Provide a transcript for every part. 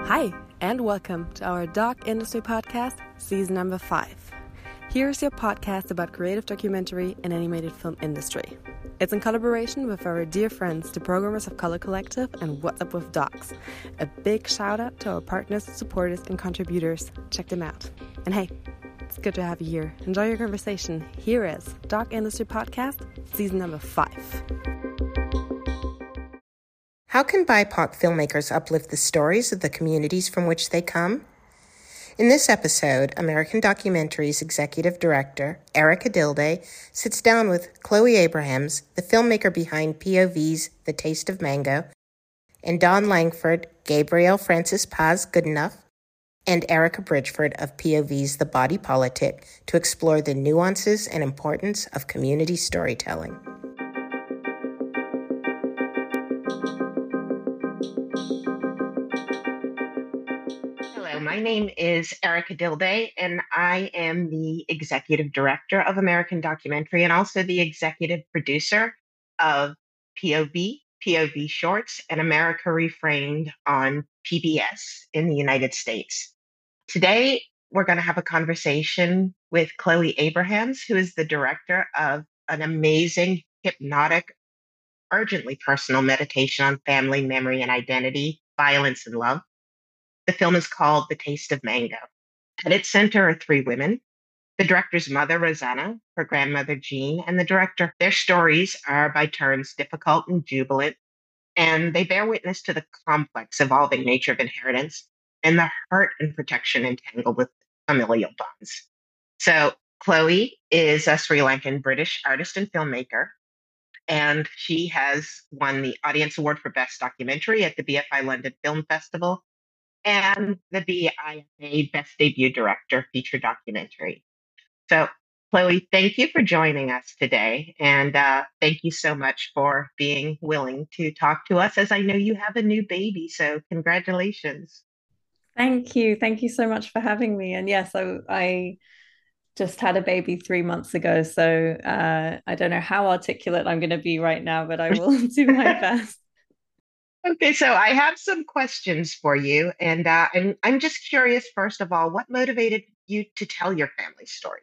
Hi, and welcome to our Doc Industry Podcast, season number 5. Here's your podcast about creative documentary and animated film industry. It's in collaboration with our dear friends, the programmers of Color Collective and What's Up with Docs. A big shout out to our partners, supporters, and contributors. Check them out. And hey, it's good to have you here. Enjoy your conversation. Here is Doc Industry Podcast, season number 5. How can BIPOC filmmakers uplift the stories of the communities from which they come? In this episode, American Documentary's executive director, Erica Dilday, sits down with Chloe Abrahams, the filmmaker behind POV's The Taste of Mango, and Don Langford, Gabrielle Francis Paz Goodenough, and Erica Bridgeford of POV's The Body Politic to explore the nuances and importance of community storytelling. My name is Erica Dilday, and I am the executive director of American Documentary and also the executive producer of POV Shorts, and America Reframed on PBS in the United States. Today, we're going to have a conversation with Chloe Abrahams, who is the director of an amazing, hypnotic, urgently personal meditation on family, memory, and identity, violence, and love. The film is called The Taste of Mango. At its center are 3 women, the director's mother, Rosanna, her grandmother, Jean, and the director. Their stories are by turns difficult and jubilant, and they bear witness to the complex, evolving nature of inheritance and the hurt and protection entangled with familial bonds. So Chloe is a Sri Lankan British artist and filmmaker, and she has won the Audience Award for Best Documentary at the BFI London Film Festival and the BIFA Best Debut Director Feature Documentary. So, Chloe, thank you for joining us today. And thank you so much for being willing to talk to us, as I know you have a new baby. So congratulations. Thank you. Thank you so much for having me. And yes, I just had a baby 3 months ago. So I don't know how articulate I'm going to be right now, but I will do my best. Okay, so I have some questions for you, and I'm just curious, first of all, what motivated you to tell your family story?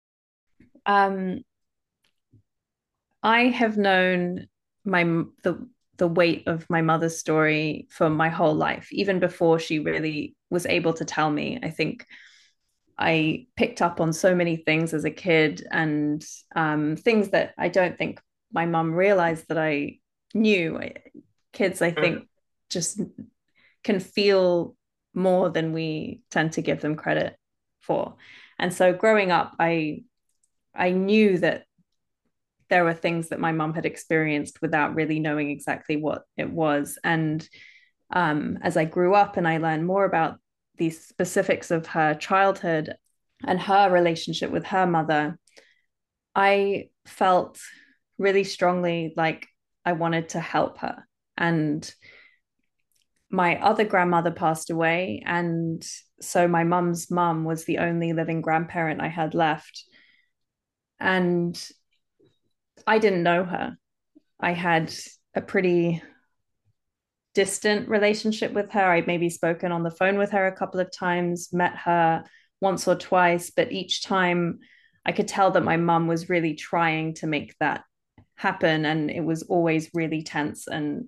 I have known the weight of my mother's story for my whole life, even before she really was able to tell me. I think I picked up on so many things as a kid, and things that I don't think my mum realized that I knew. Kids, I think, just can feel more than we tend to give them credit for. And so growing up, I knew that there were things that my mum had experienced without really knowing exactly what it was. And as I grew up and I learned more about these specifics of her childhood and her relationship with her mother, I felt really strongly like I wanted to help her. And my other grandmother passed away, and so my mum's mum was the only living grandparent I had left. And I didn't know her. I had a pretty distant relationship with her. I'd maybe spoken on the phone with her a couple of times, met her once or twice, but each time I could tell that my mum was really trying to make that happen, and it was always really tense, and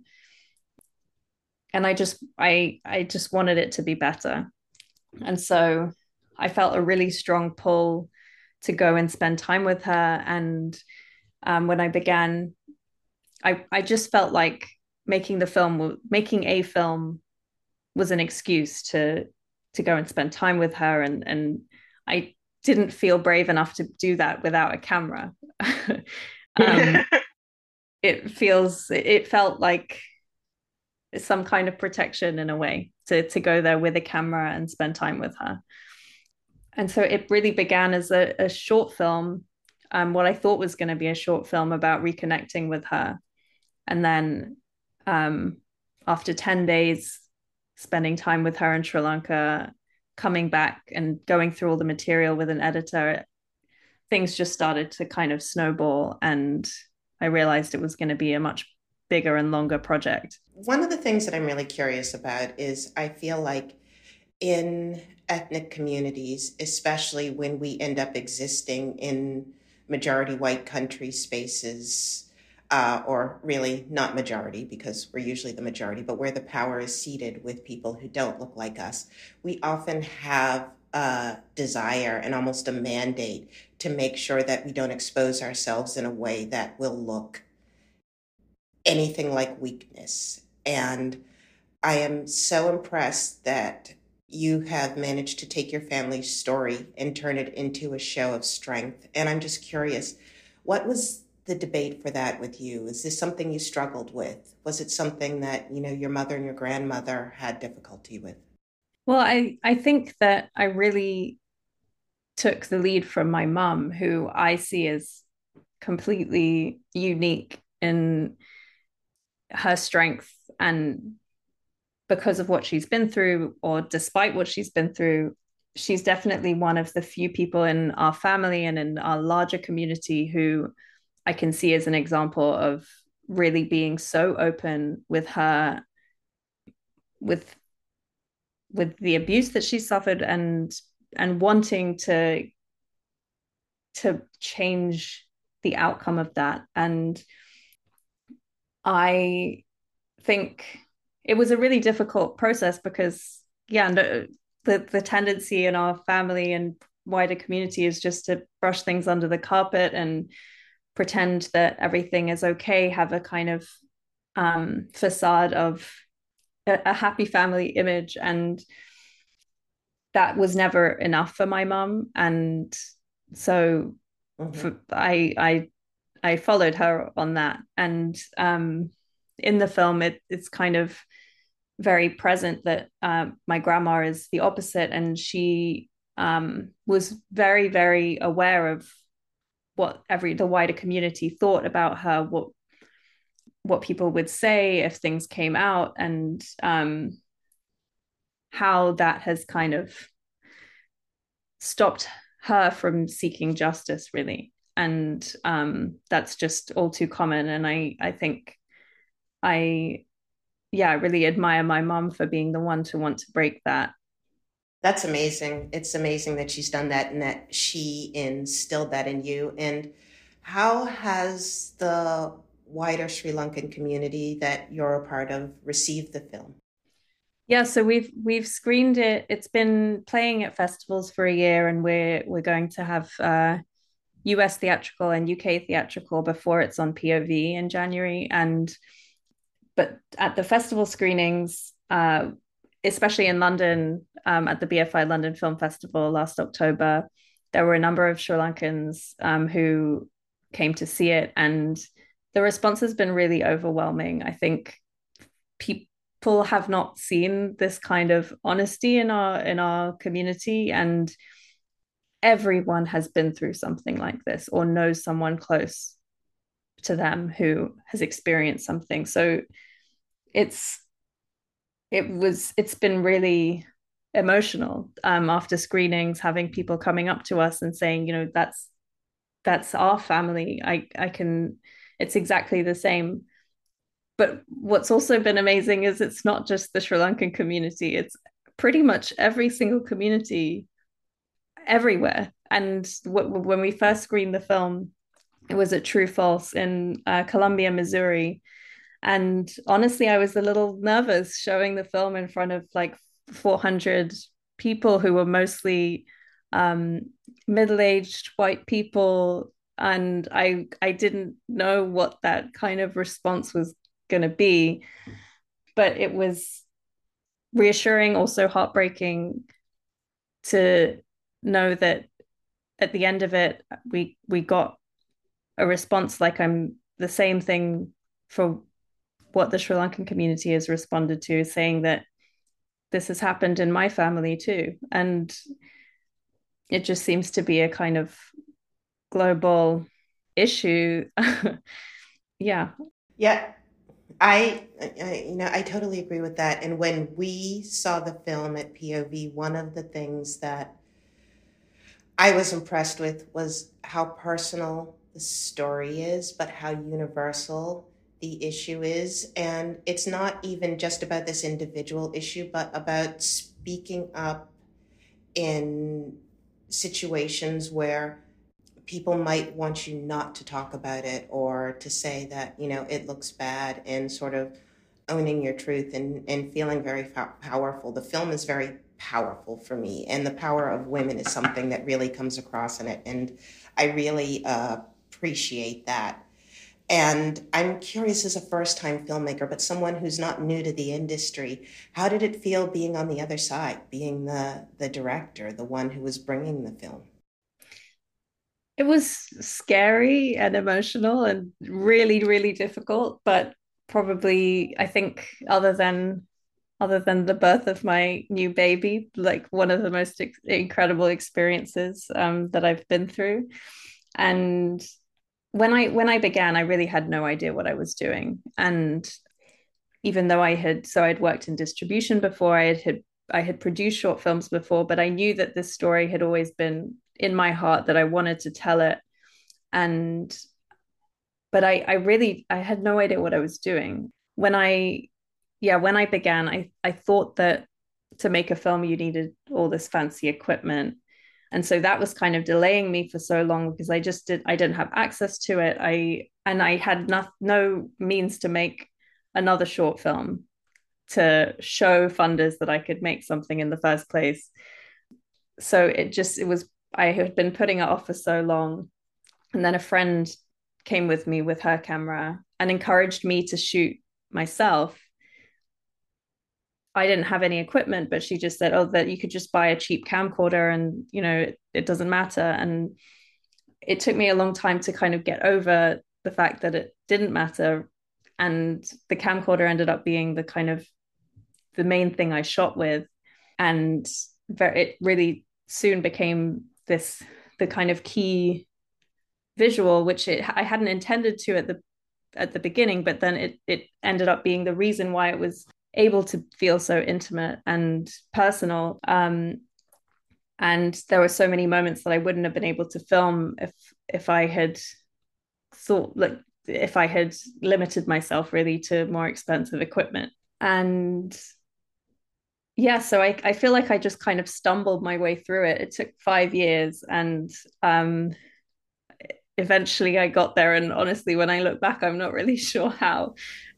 I just wanted it to be better. And so I felt a really strong pull to go and spend time with her. And when I began, I just felt like making a film was an excuse to go and spend time with her, and I didn't feel brave enough to do that without a camera. It felt like some kind of protection in a way to go there with a camera and spend time with her. And so it really began as a short film, what I thought was going to be a short film about reconnecting with her. And then after 10 days spending time with her in Sri Lanka, coming back and going through all the material with an editor, things just started to kind of snowball, and I realized it was going to be a much bigger and longer project. One of the things that I'm really curious about is I feel like in ethnic communities, especially when we end up existing in majority white country spaces, or really not majority because we're usually the majority, but where the power is seated with people who don't look like us, we often have a desire and almost a mandate to make sure that we don't expose ourselves in a way that will look anything like weakness. And I am so impressed that you have managed to take your family's story and turn it into a show of strength. And I'm just curious, what was the debate for that with you? Is this something you struggled with? Was it something that, your mother and your grandmother had difficulty with? Well, I think that I really took the lead from my mum, who I see as completely unique in her strength, and because of what she's been through, or despite what she's been through, she's definitely one of the few people in our family and in our larger community who I can see as an example of really being so open with her, with the abuse that she suffered, and wanting to change the outcome of that. And I think it was a really difficult process because, yeah, no, the tendency in our family and wider community is just to brush things under the carpet and pretend that everything is okay, have a kind of facade of a happy family image. And that was never enough for my mum. And so Mm-hmm. I followed her on that. And in the film, it's kind of very present that my grandma is the opposite, and she was very, very aware of what the wider community thought about her, what people would say if things came out, and how that has kind of stopped her from seeking justice, really. And that's just all too common. And I think I yeah, I really admire my mom for being the one to want to break that. That's amazing. It's amazing that she's done that and that she instilled that in you. And how has the wider Sri Lankan community that you're a part of received the film? Yeah, so we've screened it. It's been playing at festivals for a year, and we're going to have US theatrical and UK theatrical before it's on POV in January. And but at the festival screenings, especially in London, at the BFI London Film Festival last October, there were a number of Sri Lankans who came to see it, and the response has been really overwhelming. I think people have not seen this kind of honesty in our community, and everyone has been through something like this or knows someone close to them who has experienced something. So it's it's been really emotional after screenings, having people coming up to us and saying, that's our family. I can, it's exactly the same. But what's also been amazing is it's not just the Sri Lankan community, it's pretty much every single community everywhere. And when we first screened the film, it was at True False in Columbia, Missouri. And honestly, I was a little nervous showing the film in front of like 400 people who were mostly um, middle-aged white people. And I didn't know what that kind of response was going to be. But it was reassuring, also heartbreaking to know that at the end of it, we got a response like I'm the same thing for what the Sri Lankan community has responded to, saying that this has happened in my family too. And it just seems to be a kind of global issue. Yeah. Yeah, I totally agree with that. And when we saw the film at POV, one of the things that I was impressed with was how personal the story is, but how universal the issue is. And it's not even just about this individual issue, but about speaking up in situations where people might want you not to talk about it, or to say that, it looks bad, and sort of owning your truth, and feeling very powerful. The film is very powerful for me, and the power of women is something that really comes across in it. And I really appreciate that. And I'm curious, as a first time filmmaker, but someone who's not new to the industry, how did it feel being on the other side, being the director, the one who was bringing the film? It was scary and emotional and really, really difficult, but probably, I think, other than the birth of my new baby, like one of the most incredible experiences that I've been through. And when I began, I really had no idea what I was doing. And even though I'd worked in distribution before, I had produced short films before, but I knew that this story had always been in my heart, that I wanted to tell it. And but I had no idea what I was doing. When I began, I thought that to make a film you needed all this fancy equipment. And so that was kind of delaying me for so long, because I didn't have access to it. I had no means to make another short film to show funders that I could make something in the first place. So I had been putting it off for so long. And then a friend came with me with her camera and encouraged me to shoot myself. I didn't have any equipment, but she just said, "Oh, that you could just buy a cheap camcorder, and it doesn't matter." And it took me a long time to kind of get over the fact that it didn't matter. And the camcorder ended up being the main thing I shot with. And it really soon became the kind of key visual, which I hadn't intended to at the beginning, but then it ended up being the reason why it was able to feel so intimate and personal. And there were so many moments that I wouldn't have been able to film if I had if I had limited myself really to more expensive equipment. And yeah, so I feel like I just kind of stumbled my way through it. It took 5 years, and eventually I got there. And honestly, when I look back, I'm not really sure how.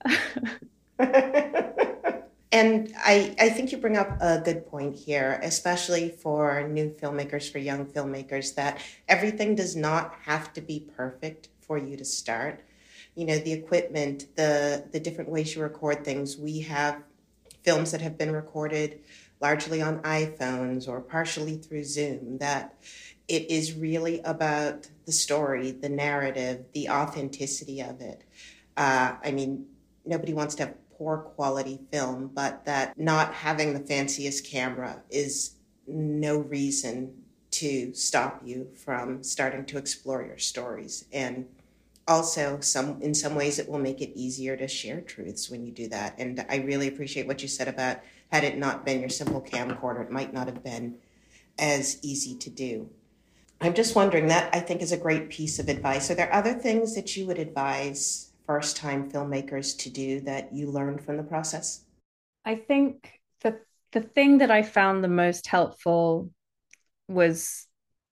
And I think you bring up a good point here, especially for new filmmakers, for young filmmakers, that everything does not have to be perfect for you to start. The equipment, the different ways you record things. We have films that have been recorded largely on iPhones or partially through Zoom, that it is really about the story, the narrative, the authenticity of it. Nobody wants to have poor quality film, but that not having the fanciest camera is no reason to stop you from starting to explore your stories. And also, in some ways, it will make it easier to share truths when you do that. And I really appreciate what you said about, had it not been your simple camcorder, it might not have been as easy to do. I'm just wondering, that I think is a great piece of advice. Are there other things that you would advise first-time filmmakers to do that you learned from the process? I think the thing that I found the most helpful was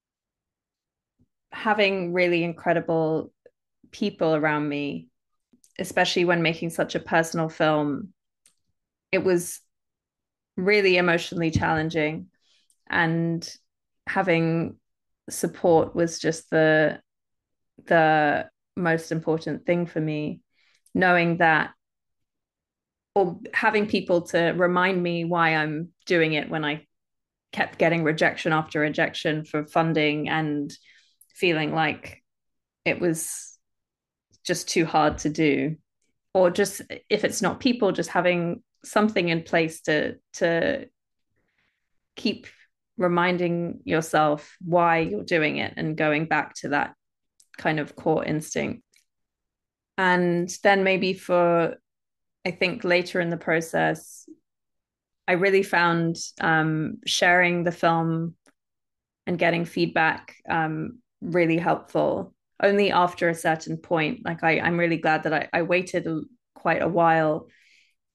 having really incredible people around me, especially when making such a personal film. It was really emotionally challenging, and having support was just the most important thing for me. Knowing that, or having people to remind me why I'm doing it when I kept getting rejection after rejection for funding, and feeling like it was just too hard to do. Or just, if it's not people, just having something in place to keep reminding yourself why you're doing it, and going back to that kind of core instinct. And then maybe I think later in the process, I really found sharing the film and getting feedback really helpful. Only after a certain point, like I'm really glad that I waited quite a while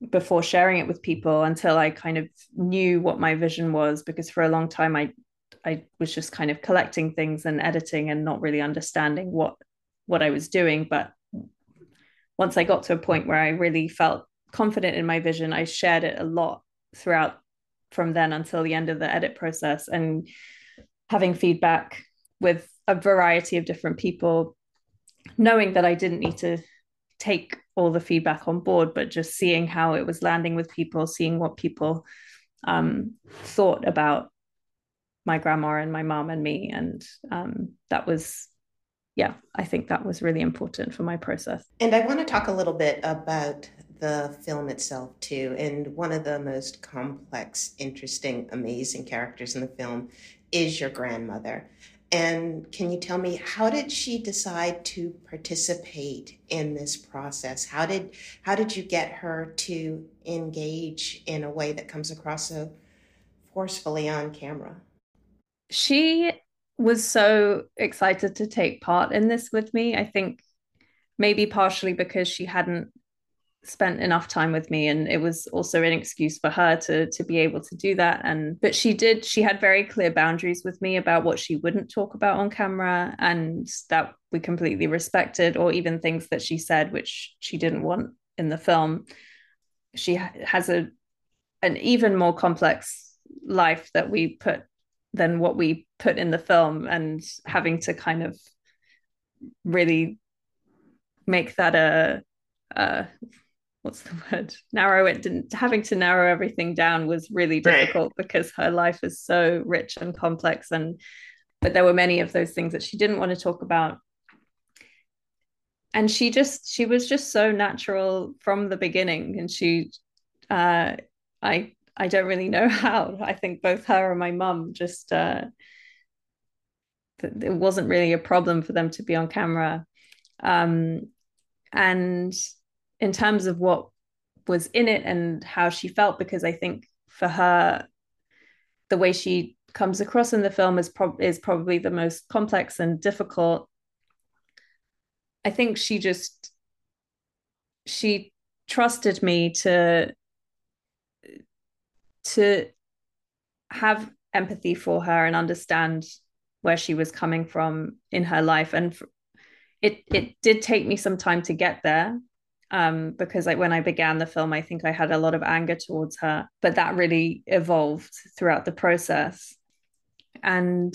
before sharing it with people until I kind of knew what my vision was, because for a long time I was just kind of collecting things and editing and not really understanding what I was doing. But once I got to a point where I really felt confident in my vision, I shared it a lot throughout from then until the end of the edit process, and having feedback with a variety of different people, knowing that I didn't need to take all the feedback on board, but just seeing how it was landing with people, seeing what people thought about my grandma and my mom and me. And that was, yeah, I think that was really important for my process. And I want to talk a little bit about the film itself too. And one of the most complex, interesting, amazing characters in the film is your grandmother. And can you tell me, how did she decide to participate in this process? How did you get her to engage in a way that comes across so forcefully on camera? She was so excited to take part in this with me. I think maybe partially because she hadn't spent enough time with me, and it was also an excuse for her to be able to do that. And but she had very clear boundaries with me about what she wouldn't talk about on camera, and that we completely respected, or even things that she said which she didn't want in the film. She has an even more complex life that we put than what we put in the film, and having to kind of really make that a what's the word, narrow it, didn't having to narrow everything down was really Right. difficult, because her life is so rich and complex. And but there were many of those things that she didn't want to talk about, and she was just so natural from the beginning. And she I don't really know how. I think both her and my mum just it wasn't really a problem for them to be on camera. um and in terms of what was in it and how she felt, because I think for her, the way she comes across in the film is probably the most complex and difficult. I think she trusted me to have empathy for her and understand where she was coming from in her life. And it did take me some time to get there, because like when I began the film, I think I had a lot of anger towards her, but that really evolved throughout the process. And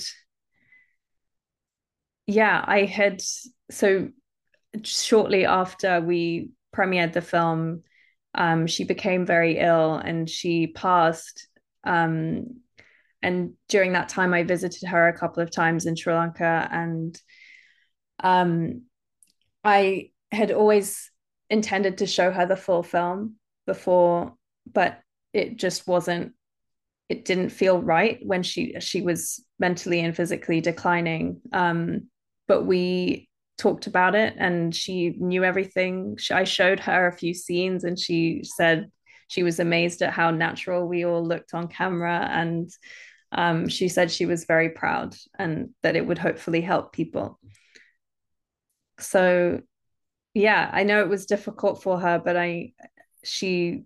yeah, I had so shortly after we premiered the film, she became very ill and she passed. And during that time, I visited her a couple of times in Sri Lanka, and um, I had always intended to show her the full film before, but it just wasn't. It didn't feel right when she was mentally and physically declining. But we talked about it, and she knew everything. I showed her a few scenes, and she said she was amazed at how natural we all looked on camera, and she said she was very proud and that it would hopefully help people. So yeah, I know it was difficult for her, but she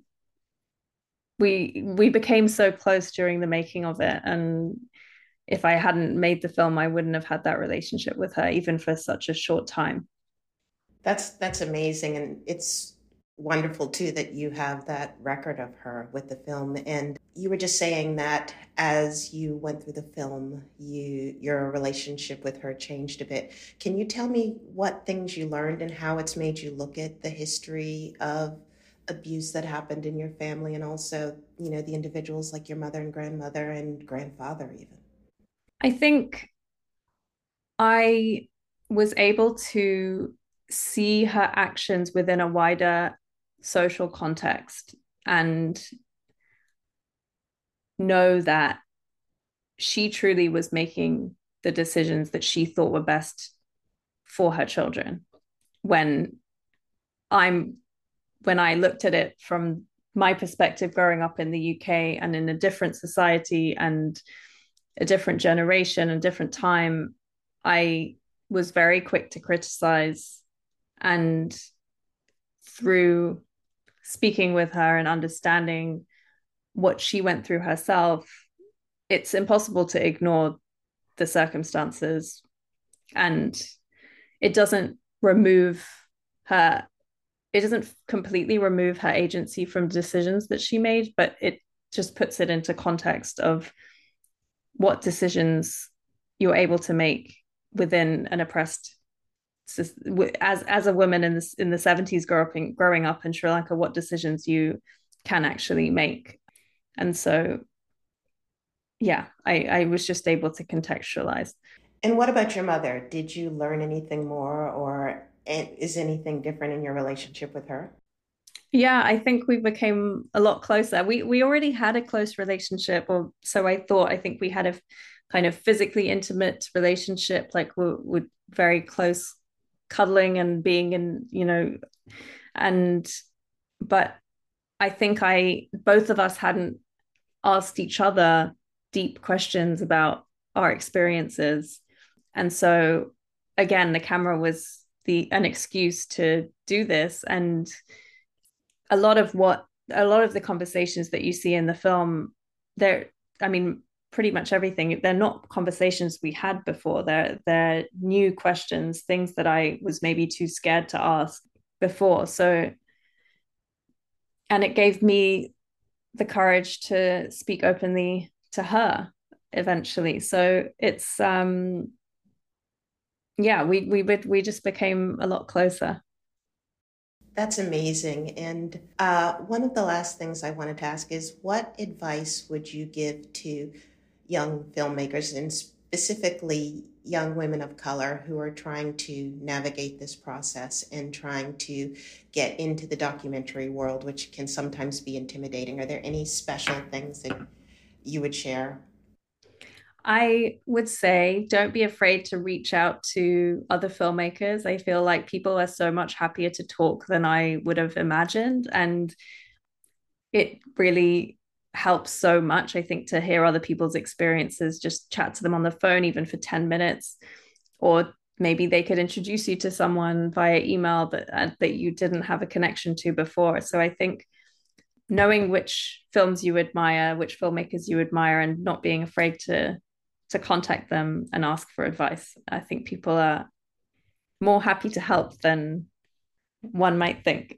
we became so close during the making of it. And if I hadn't made the film, I wouldn't have had that relationship with her, even for such a short time. That's amazing, and it's wonderful too that you have that record of her with the film. And you were just saying that as you went through the film, your relationship with her changed a bit. Can you tell me what things you learned and how it's made you look at the history of abuse that happened in your family, and also, the individuals like your mother and grandmother and grandfather even? I think I was able to see her actions within a wider social context and know that she truly was making the decisions that she thought were best for her children. when I'm when I looked at it from my perspective, growing up in the UK and in a different society and a different generation and different time, I was very quick to criticize, and through speaking with her and understanding what she went through herself, it's impossible to ignore the circumstances, and it doesn't remove her, it doesn't completely remove her agency from decisions that she made, but it just puts it into context of what decisions you're able to make within an oppressed, as a woman in the 70s growing up in Sri Lanka, what decisions you can actually make. And so yeah, I was just able to contextualize. And what about your mother? Did you learn anything more, or is anything different in your relationship with her? Yeah, I think we became a lot closer. We already had a close relationship, or so I thought. I think we had a kind of physically intimate relationship, like we're very close, cuddling and being in, and but I think both of us hadn't asked each other deep questions about our experiences. And so again, the camera was an excuse to do this. And a lot of the conversations that you see in the film, I mean, pretty much everything, they're not conversations we had before. They're new questions, things that I was maybe too scared to ask before. So, and it gave me the courage to speak openly to her eventually. So it's yeah, we just became a lot closer. That's amazing. And one of the last things I wanted to ask is, what advice would you give to young filmmakers, and specifically young women of color who are trying to navigate this process and trying to get into the documentary world, which can sometimes be intimidating? Are there any special things that you would share? I would say don't be afraid to reach out to other filmmakers. I feel like people are so much happier to talk than I would have imagined. And it really helps so much, I think, to hear other people's experiences. Just chat to them on the phone, even for 10 minutes. Or maybe they could introduce you to someone via email that you didn't have a connection to before. So I think knowing which films you admire, which filmmakers you admire, and not being afraid to contact them and ask for advice. I think people are more happy to help than one might think.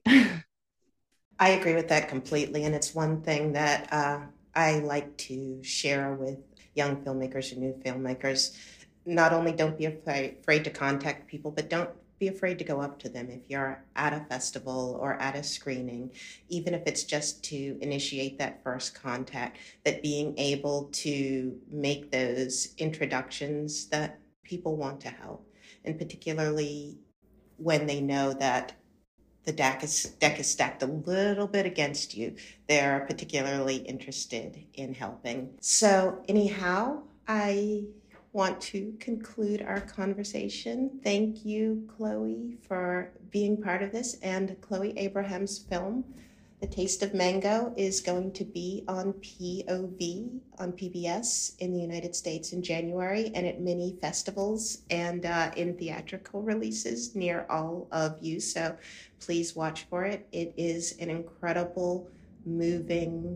I agree with that completely. And it's one thing that I like to share with young filmmakers and new filmmakers. Not only don't be afraid to contact people, but don't be afraid to go up to them if you're at a festival or at a screening, even if it's just to initiate that first contact, that being able to make those introductions, that people want to help. And particularly when they know that the deck is stacked a little bit against you, they're particularly interested in helping. So anyhow, I want to conclude our conversation. Thank you, Chloe, for being part of this. And Chloe Abraham's film, The Taste of Mango, is going to be on POV on PBS in the United States in January, and at many festivals and in theatrical releases near all of you. So please watch for it. It is an incredible, moving,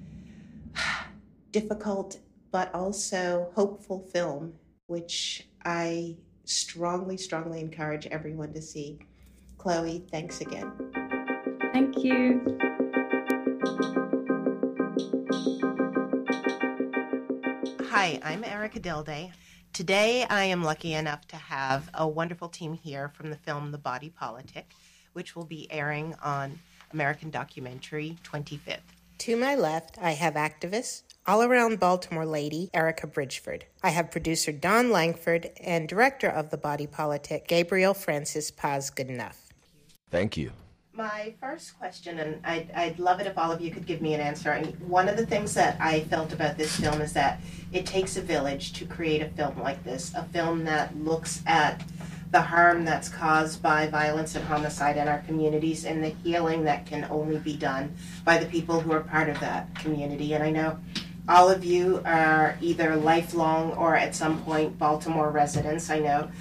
difficult, but also hopeful film, which I strongly, strongly encourage everyone to see. Chloe, thanks again. Thank you. Hi, I'm Erica Dilday. Today I am lucky enough to have a wonderful team here from the film The Body Politic, which will be airing on American Documentary 25th. To my left, I have activist, all-around Baltimore lady, Erica Bridgeford. I have producer Don Langford and director of The Body Politic, Gabriel Francis Paz Goodenough. Thank you. My first question, and I'd love it if all of you could give me an answer. I mean, one of the things that I felt about this film is that it takes a village to create a film like this, a film that looks at the harm that's caused by violence and homicide in our communities and the healing that can only be done by the people who are part of that community. And I know all of you are either lifelong or at some point Baltimore residents. I know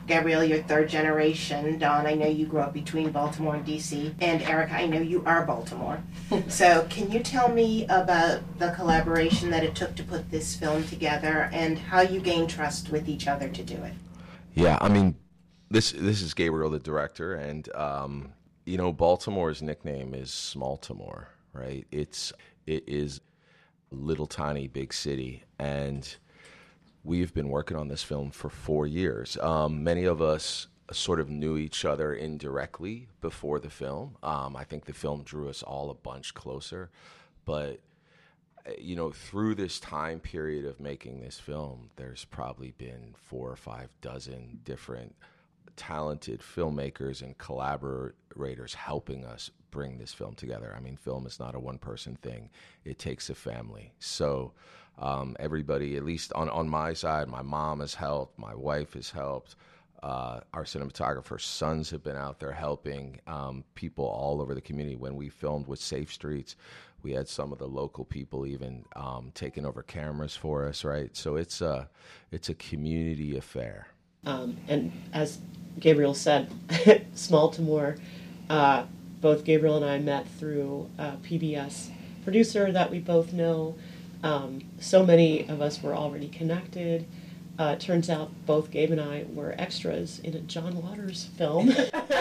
Gabrielle, you're third generation. Dawn, I know you grew up between Baltimore and DC. And Erica, I know you are Baltimore. So can you tell me about the collaboration that it took to put this film together and how you gained trust with each other to do it? Yeah, I mean, this is Gabriel, the director, and Baltimore's nickname is Smalltimore, right? It is little tiny big city, and we've been working on this film for 4 years. Many of us sort of knew each other indirectly before the film. I think the film drew us all a bunch closer, but through this time period of making this film, there's probably been 4 or 5 dozen different talented filmmakers and collaborators helping us bring this film together. I mean, film is not a one-person thing. It takes a family. So everybody, at least on my side, my mom has helped, my wife has helped, our cinematographer's sons have been out there helping, people all over the community. When we filmed with Safe Streets, we had some of the local people even taking over cameras for us, right? So it's a community affair. And as Gabriel said, Smalltimore, both Gabriel and I met through a PBS producer that we both know. So many of us were already connected. Turns out both Gabe and I were extras in a John Waters film,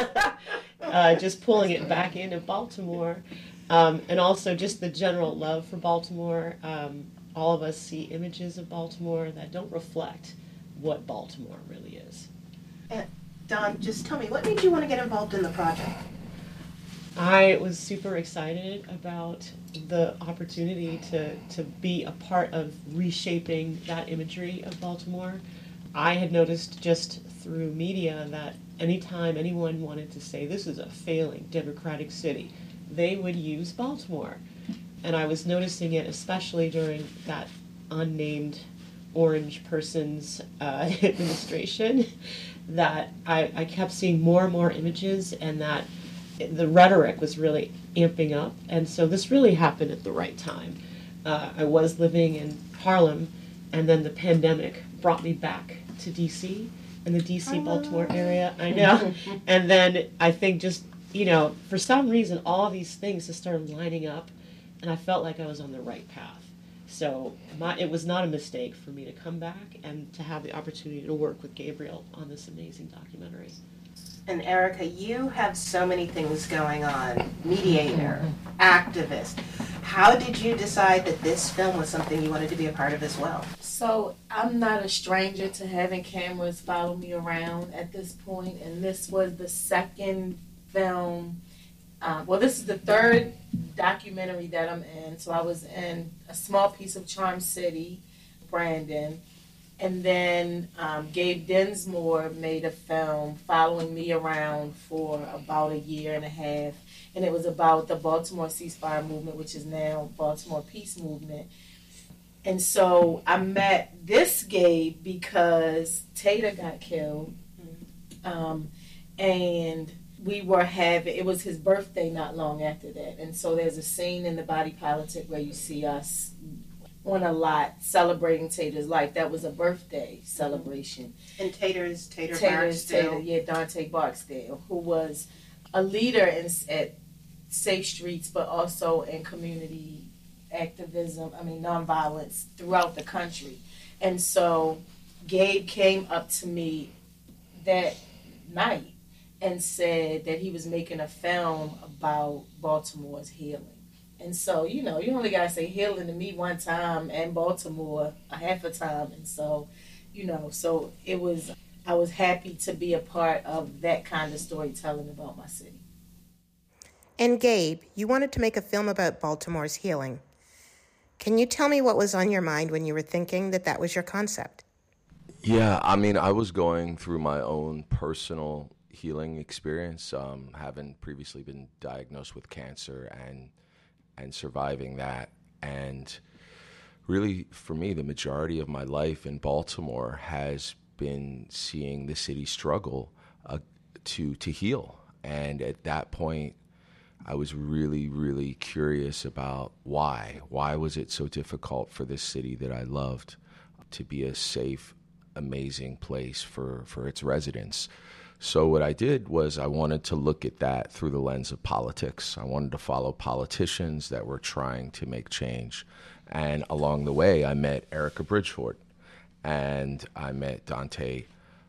just pulling it back into Baltimore. And also just the general love for Baltimore. All of us see images of Baltimore that don't reflect what Baltimore really is. Dawn, just tell me, what made you want to get involved in the project? I was super excited about the opportunity to be a part of reshaping that imagery of Baltimore. I had noticed just through media that anytime anyone wanted to say this is a failing democratic city, they would use Baltimore. And I was noticing it especially during that unnamed orange person's administration, that I kept seeing more and more images, and that the rhetoric was really amping up. And so this really happened at the right time. I was living in Harlem, and then the pandemic brought me back to DC, in the DC-Baltimore area. I know. And then I think just, for some reason, all these things just started lining up, and I felt like I was on the right path. So it was not a mistake for me to come back and to have the opportunity to work with Gabriel on this amazing documentary. And Erica, you have so many things going on. Mediator, activist. How did you decide that this film was something you wanted to be a part of as well? So I'm not a stranger to having cameras follow me around at this point, and this was the second film. This is the third documentary that I'm in. So I was in A Small Piece of Charm City, Brandon, and then Gabe Densmore made a film following me around for about 1.5 years, and it was about the Baltimore Ceasefire Movement, which is now Baltimore Peace Movement. And so I met this Gabe because Tater got killed, and it was his birthday not long after that. And so there's a scene in The Body Politic where you see us on a lot celebrating Tater's life. That was a birthday celebration. And Tater's Barksdale. Yeah, Dante Barksdale, who was a leader at Safe Streets, but also in community activism, nonviolence throughout the country. And so Gabe came up to me that night and said that he was making a film about Baltimore's healing. And so, you only got to say healing to me one time and Baltimore a half a time. And so, I was happy to be a part of that kind of storytelling about my city. And Gabe, you wanted to make a film about Baltimore's healing. Can you tell me what was on your mind when you were thinking that was your concept? Yeah, I was going through my own personal healing experience, having previously been diagnosed with cancer and surviving that. And really, for me, the majority of my life in Baltimore has been seeing the city struggle to heal. And at that point, I was really, really curious about why. Why was it so difficult for this city that I loved to be a safe amazing place for its residents. So what I did was I wanted to look at that through the lens of politics. I wanted to follow politicians that were trying to make change. And along the way, I met Erica Bridgeford, and I met Dante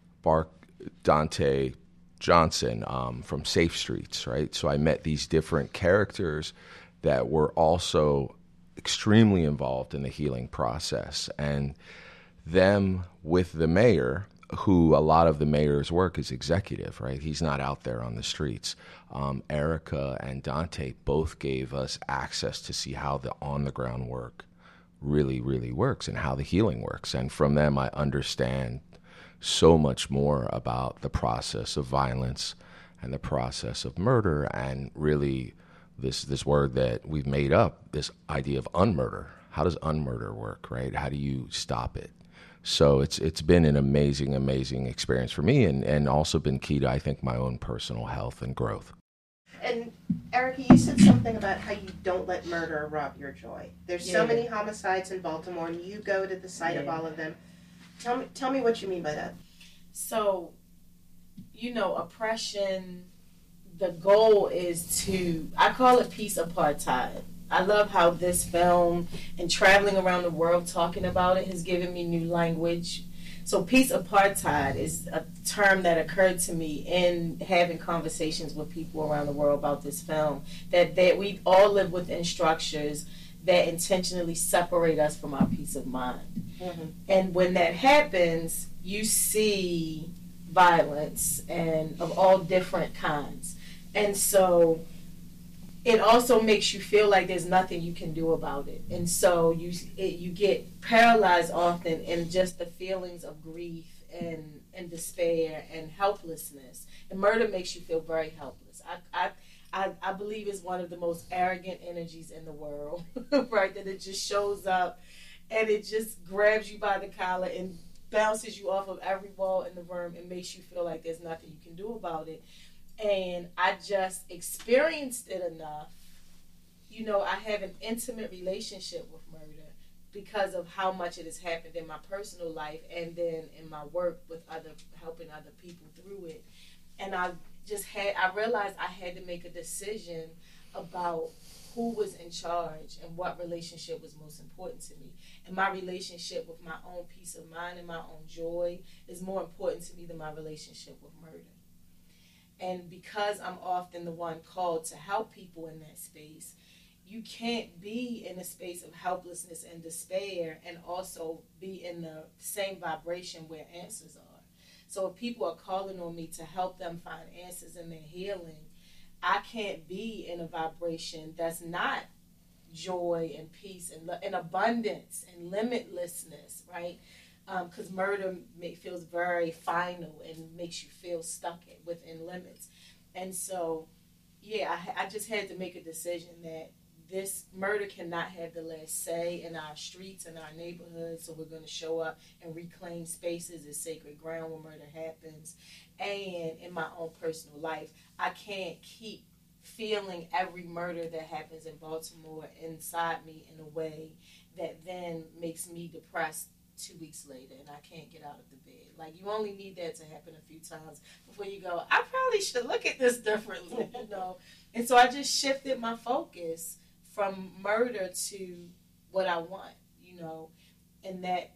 Johnson from Safe Streets, right? So I met these different characters that were also extremely involved in the healing process. And them with the mayor, who a lot of the mayor's work is executive, right? He's not out there on the streets. Erica and Dante both gave us access to see how the on-the-ground work really, really works and how the healing works. And from them, I understand so much more about the process of violence and the process of murder, and really this word that we've made up, this idea of unmurder. How does unmurder work, right? How do you stop it? So it's been an amazing, amazing experience for me, and also been key to, I think, my own personal health and growth. And Erica, you said something about how you don't let murder rob your joy. There's so many homicides in Baltimore, and you go to the site of all of them. Tell me what you mean by that. So, oppression, the goal is to, I call it peace apartheid. I love how this film and traveling around the world talking about it has given me new language. So peace apartheid is a term that occurred to me in having conversations with people around the world about this film, that we all live within structures that intentionally separate us from our peace of mind. Mm-hmm. And when that happens, you see violence and of all different kinds. And so it also makes you feel like there's nothing you can do about it. And so you get paralyzed often in just the feelings of grief and despair and helplessness. And murder makes you feel very helpless. I believe it's one of the most arrogant energies in the world, right? That it just shows up and it just grabs you by the collar and bounces you off of every wall in the room and makes you feel like there's nothing you can do about it. And I just experienced it enough. I have an intimate relationship with murder because of how much it has happened in my personal life and then in my work with helping other people through it. And I realized I had to make a decision about who was in charge and what relationship was most important to me. And my relationship with my own peace of mind and my own joy is more important to me than my relationship with murder. And because I'm often the one called to help people in that space, you can't be in a space of helplessness and despair and also be in the same vibration where answers are. So if people are calling on me to help them find answers in their healing, I can't be in a vibration that's not joy and peace and abundance and limitlessness, right? Because murder feels very final and makes you feel stuck within limits. And so, I just had to make a decision that this murder cannot have the last say in our streets and our neighborhoods. So we're going to show up and reclaim spaces as sacred ground when murder happens. And in my own personal life, I can't keep feeling every murder that happens in Baltimore inside me in a way that then makes me depressed 2 weeks later and I can't get out of the bed. Like, you only need that to happen a few times before you go, I probably should look at this differently, And so I just shifted my focus from murder to what I want, and that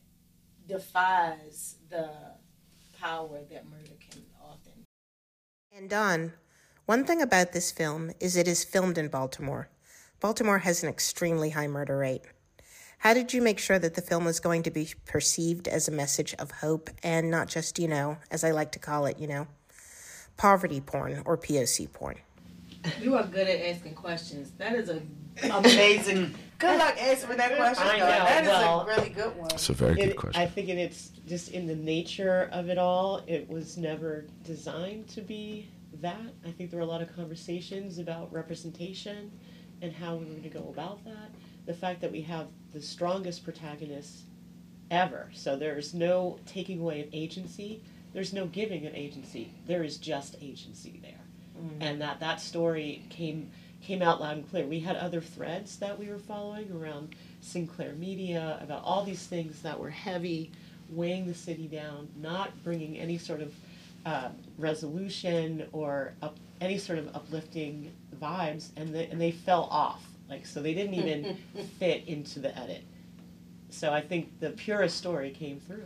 defies the power that murder can often. And Dawn, one thing about this film is it is filmed in Baltimore. Baltimore has an extremely high murder rate. How did you make sure that the film was going to be perceived as a message of hope and not just, as I like to call it, poverty porn or POC porn? You are good at asking questions. That is an amazing. Good luck answering that question. I know. That is a really good one. It's a very good question. I think it's just in the nature of it all. It was never designed to be that. I think there were a lot of conversations about representation and how we were going to go about that. The fact that we have the strongest protagonists ever. So there's no taking away of agency. There's no giving of agency. There is just agency there. And that story came out loud and clear. We had other threads that we were following around Sinclair Media, about all these things that were heavy weighing the city down, not bringing any sort of resolution or any sort of uplifting vibes, and they fell off. Like, so they didn't even fit into the edit. So I think the purest story came through.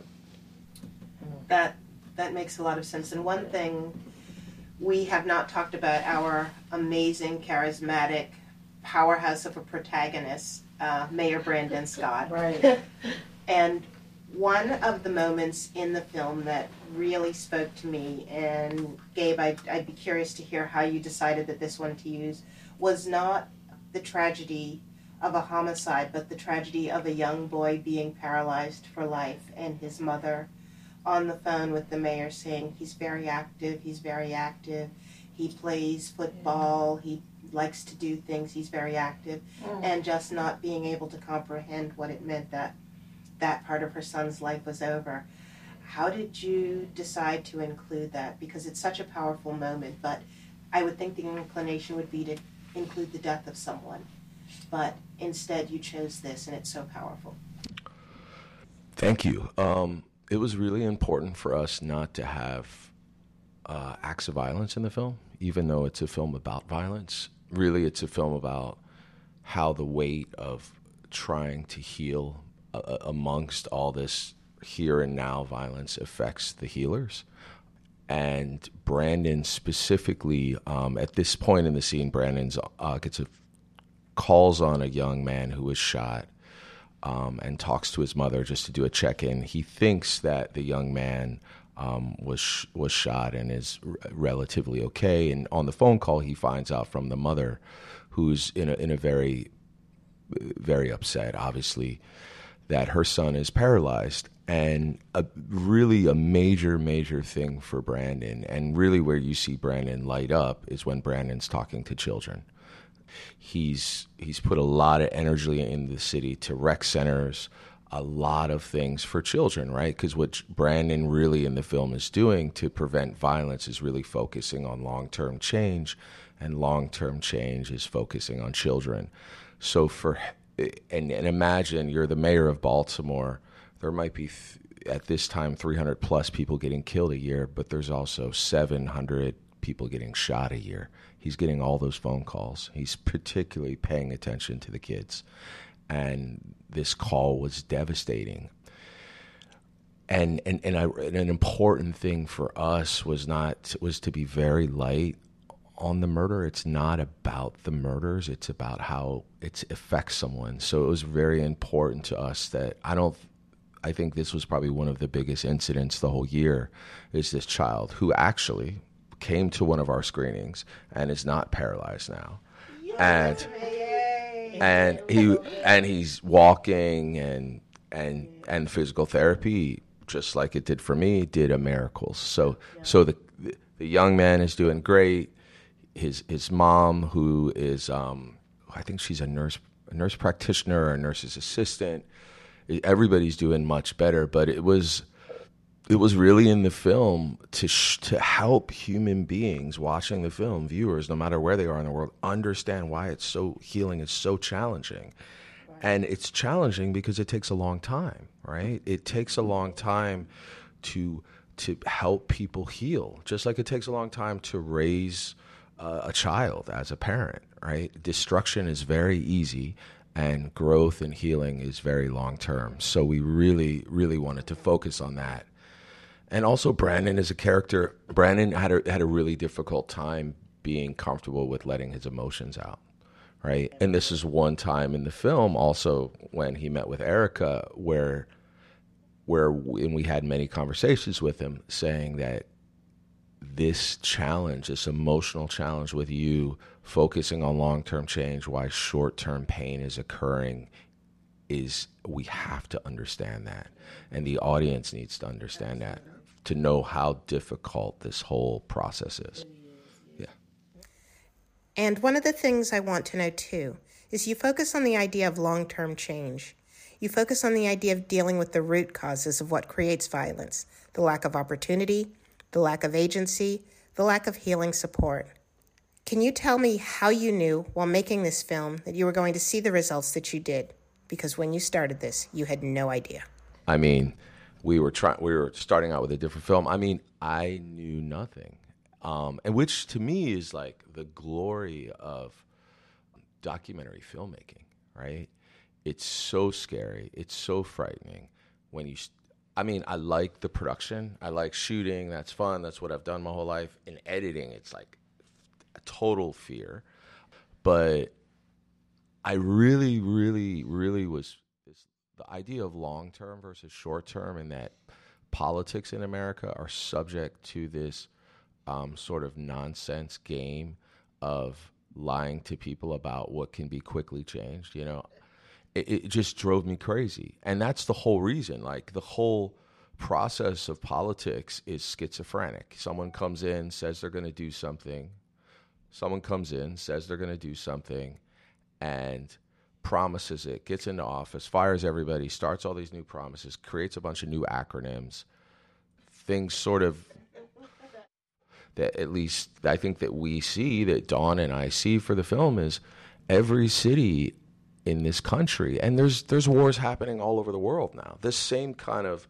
That makes a lot of sense. And one thing we have not talked about, our amazing, charismatic powerhouse of a protagonist, Mayor Brandon Scott. Right. And one of the moments in the film that really spoke to me, and Gabe, I'd be curious to hear how you decided that this one to use, was not the tragedy of a homicide, but the tragedy of a young boy being paralyzed for life, and his mother on the phone with the mayor saying, he's very active, he plays football, he likes to do things, he's very active, and just not being able to comprehend what it meant that that part of her son's life was over. How did you decide to include that? Because it's such a powerful moment, but I would think the inclination would be to include the death of someone. But instead you chose this, and it's so powerful. Thank you. It was really important for us not to have acts of violence in the film, even though it's a film about violence. Really, it's a film about how the weight of trying to heal amongst all this here and now violence affects the healers. And Brandon specifically, at this point in the scene, Brandon calls on a young man who was shot and talks to his mother just to do a check-in. He thinks that the young man was shot and is relatively okay. And on the phone call, he finds out from the mother, who's in a very, very upset, obviously, that her son is paralyzed. And a major, major thing for Brandon, and really where you see Brandon light up, is when Brandon's talking to children. He's put a lot of energy in the city to rec centers, a lot of things for children, right? Because what Brandon really in the film is doing to prevent violence is really focusing on long-term change, and long-term change is focusing on children. So and imagine you're the mayor of Baltimore. There might be, at this time, 300 plus people getting killed a year, but there's also 700 people getting shot a year. He's getting all those phone calls. He's particularly paying attention to the kids. And this call was devastating. And an important thing for us was to be very light on the murder. It's not about the murders. It's about how it affects someone. So it was very important to us that I think this was probably one of the biggest incidents the whole year, is this child who actually came to one of our screenings and is not paralyzed now. And he's walking and physical therapy, just like it did for me, did a miracle. So the young man is doing great. His mom, who is I think she's a nurse practitioner or a nurse's assistant, everybody's doing much better. But it was really in the film to help human beings watching the film, viewers, no matter where they are in the world, understand why it's so healing. It's so challenging. Right. And it's challenging because it takes a long time, right? It takes a long time to help people heal, just like it takes a long time to raise a child as a parent, right? Destruction is very easy, and growth and healing is very long term. So we really, really wanted to focus on that. And also, Brandon is a character. Brandon had a really difficult time being comfortable with letting his emotions out, right? And this is one time in the film also when he met with Erica where we had many conversations with him saying that this challenge, this emotional challenge with you focusing on long-term change, why short-term pain is occurring, we have to understand that. And the audience needs to understand that, to know how difficult this whole process is. Yeah. And one of the things I want to know too is you focus on the idea of long-term change. You focus on the idea of dealing with the root causes of what creates violence, the lack of opportunity, the lack of agency, the lack of healing support. Can you tell me how you knew while making this film that you were going to see the results that you did? Because when you started this, you had no idea. I mean, we were starting out with a different film. I mean, I knew nothing, and which to me is like the glory of documentary filmmaking, right? It's so scary. It's so frightening when you. I mean, I like the production. I like shooting. That's fun. That's what I've done my whole life. In editing, it's like a total fear. But I really, really, really was the idea of long term versus short term, and that politics in America are subject to this sort of nonsense game of lying to people about what can be quickly changed. You know, it just drove me crazy, and that's the whole reason. Like the whole process of politics is schizophrenic. Someone comes in, says they're going to do something. Someone comes in, says they're going to do something, and promises it, gets into office, fires everybody, starts all these new promises, creates a bunch of new acronyms, things sort of that at least I think that we see, that Dawn and I see for the film, is every city in this country, and there's wars happening all over the world now. This same kind of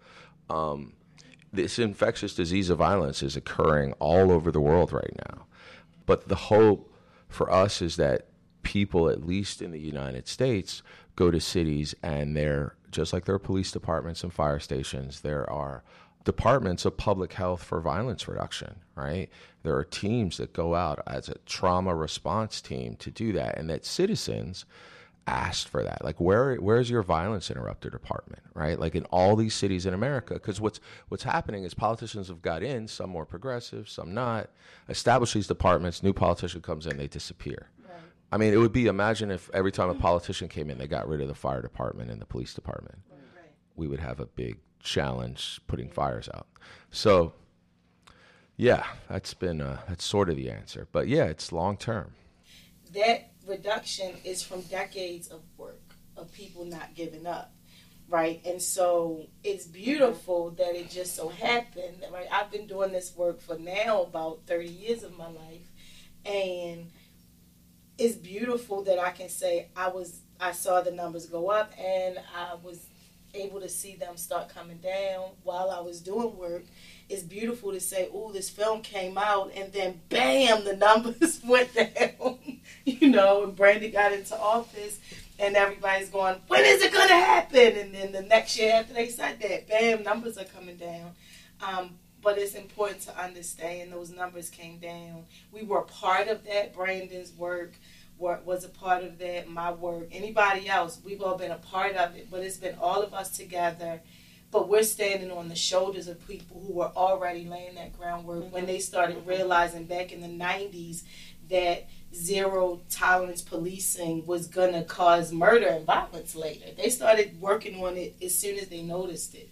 this infectious disease of violence is occurring all over the world right now. But the hope for us is that people, at least in the United States, go to cities, and they're just like there are police departments and fire stations, there are departments of public health for violence reduction, right? There are teams that go out as a trauma response team to do that, and that citizens asked for that. Like, where's your violence interrupter department, right? Like in all these cities in America, because what's happening is politicians have got in, some more progressive, some not, establish these departments, new politician comes in, they disappear. Right. I mean, it would be, imagine if every time a politician came in, they got rid of the fire department and the police department. Right. We would have a big challenge putting fires out. So, yeah, that's sort of the answer. But yeah, it's long term. That reduction is from decades of work, of people not giving up, right? And so it's beautiful that it just so happened, right? I've been doing this work for now about 30 years of my life, and it's beautiful that I can say I saw the numbers go up, and I was able to see them start coming down while I was doing work. It's beautiful to say, oh, this film came out, and then bam, the numbers went down, and Brandon got into office, and everybody's going, when is it going to happen? And then the next year after they said that, bam, numbers are coming down. But it's important to understand those numbers came down. We were part of that. Brandon's work was a part of that, my work. Anybody else, we've all been a part of it, but it's been all of us together. But we're standing on the shoulders of people who were already laying that groundwork when they started realizing back in the 90s that zero tolerance policing was going to cause murder and violence later. They started working on it as soon as they noticed it.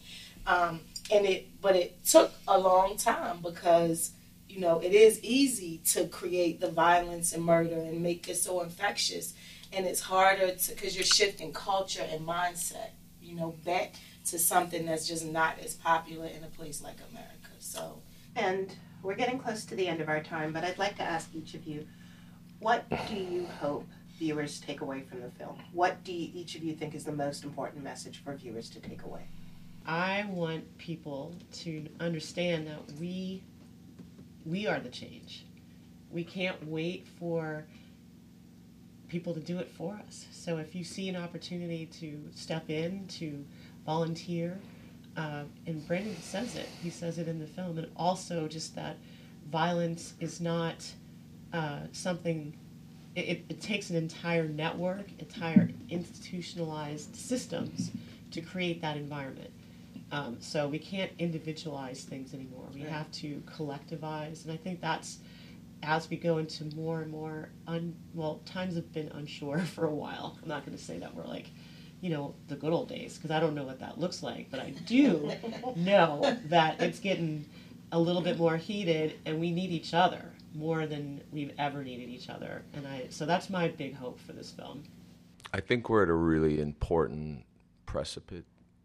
But it took a long time because, it is easy to create the violence and murder and make it so infectious. And it's harder because you're shifting culture and mindset, back to something that's just not as popular in a place like America. So, and we're getting close to the end of our time, but I'd like to ask each of you, what do you hope viewers take away from the film? What do each of you think is the most important message for viewers to take away? I want people to understand that we are the change. We can't wait for people to do it for us. So if you see an opportunity to step in, to volunteer, and Brandon says it. He says it in the film. And also just that violence is not something, it takes an entire network, entire institutionalized systems to create that environment. So we can't individualize things anymore. We have to collectivize. And I think that's, as we go into more and more, times have been unsure for a while. I'm not going to say that we're like, the good old days, because I don't know what that looks like, but I do know that it's getting a little bit more heated, and we need each other more than we've ever needed each other. And so that's my big hope for this film. I think we're at a really important precipice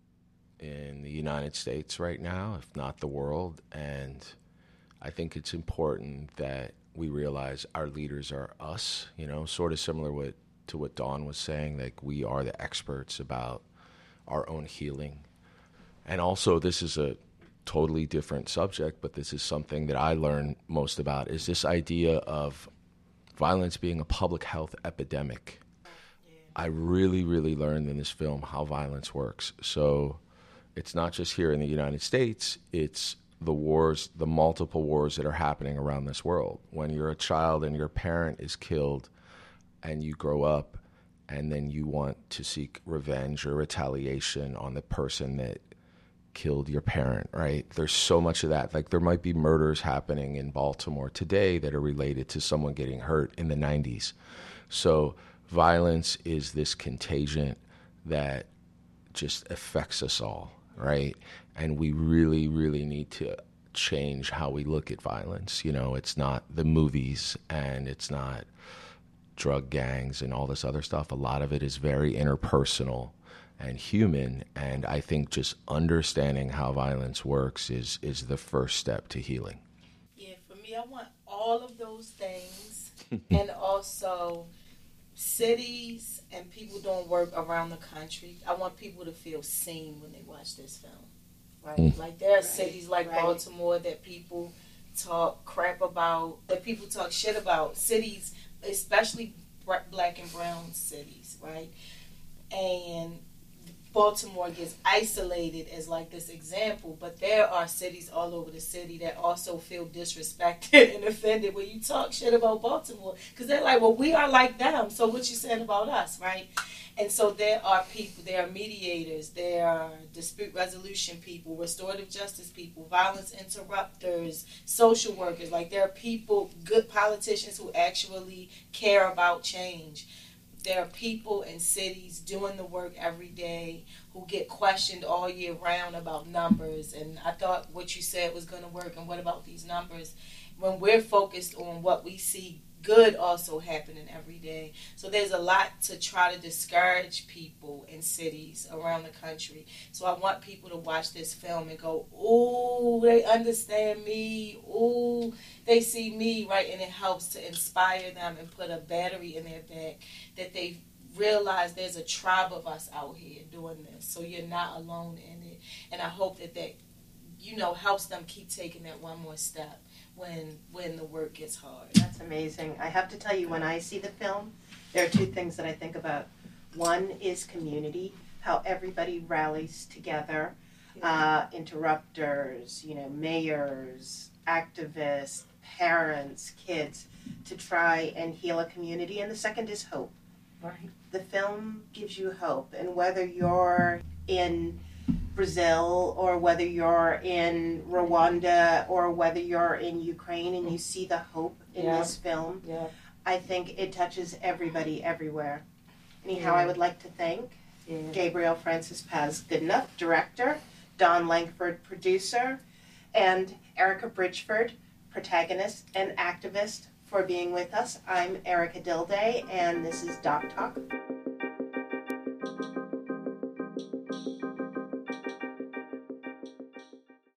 in the United States right now, if not the world, and I think it's important that we realize our leaders are us, sort of similar to what Dawn was saying, like we are the experts about our own healing. And also, this is a totally different subject, but this is something that I learn most about, is this idea of violence being a public health epidemic. I really, really learned in this film how violence works. So it's not just here in the United States, it's the wars, the multiple wars that are happening around this world. When you're a child and your parent is killed and you grow up and then you want to seek revenge or retaliation on the person that killed your parent, right? There's so much of that. Like, there might be murders happening in Baltimore today that are related to someone getting hurt in the 90s. So violence is this contagion that just affects us all, right? And we really, really need to change how we look at violence. You know, it's not the movies and it's not drug gangs and all this other stuff. A lot of it is very interpersonal and human, and I think just understanding how violence works is the first step to healing. Yeah, for me, I want all of those things, and also cities and people doing work around the country. I want people to feel seen when they watch this film, right? Like, there are cities like Baltimore that people talk crap about, that people talk shit about. Cities, especially black and brown cities, right? And Baltimore gets isolated as like this example, but there are cities all over the city that also feel disrespected and offended when you talk shit about Baltimore, because they're like, well, we are like them, so what you saying about us, right? And so there are people, there are mediators, there are dispute resolution people, restorative justice people, violence interrupters, social workers. Like, there are people, good politicians who actually care about change. There are people in cities doing the work every day who get questioned all year round about numbers. And I thought what you said was going to work. And what about these numbers? When we're focused on what we see good also happening every day. So there's a lot to try to discourage people in cities around the country. So I want people to watch this film and go, ooh, they understand me. Ooh, they see me, right? And it helps to inspire them and put a battery in their back, that they realize there's a tribe of us out here doing this. So you're not alone in it. And I hope that helps them keep taking that one more step when the work gets hard. That's amazing. I have to tell you, when I see the film, there are two things that I think about. One is community, how everybody rallies together, interrupters, mayors, activists, parents, kids, to try and heal a community. And the second is hope. Right. The film gives you hope, and whether you're in Brazil or whether you're in Rwanda or whether you're in Ukraine and you see the hope in this film, I think it touches everybody everywhere. Anyhow, I would like to thank Gabriel Francis Paz Goodenough, director, Don Langford, producer, and Erica Bridgeford, protagonist and activist, for being with us. I'm Erica Dilday, and this is Doc Talk.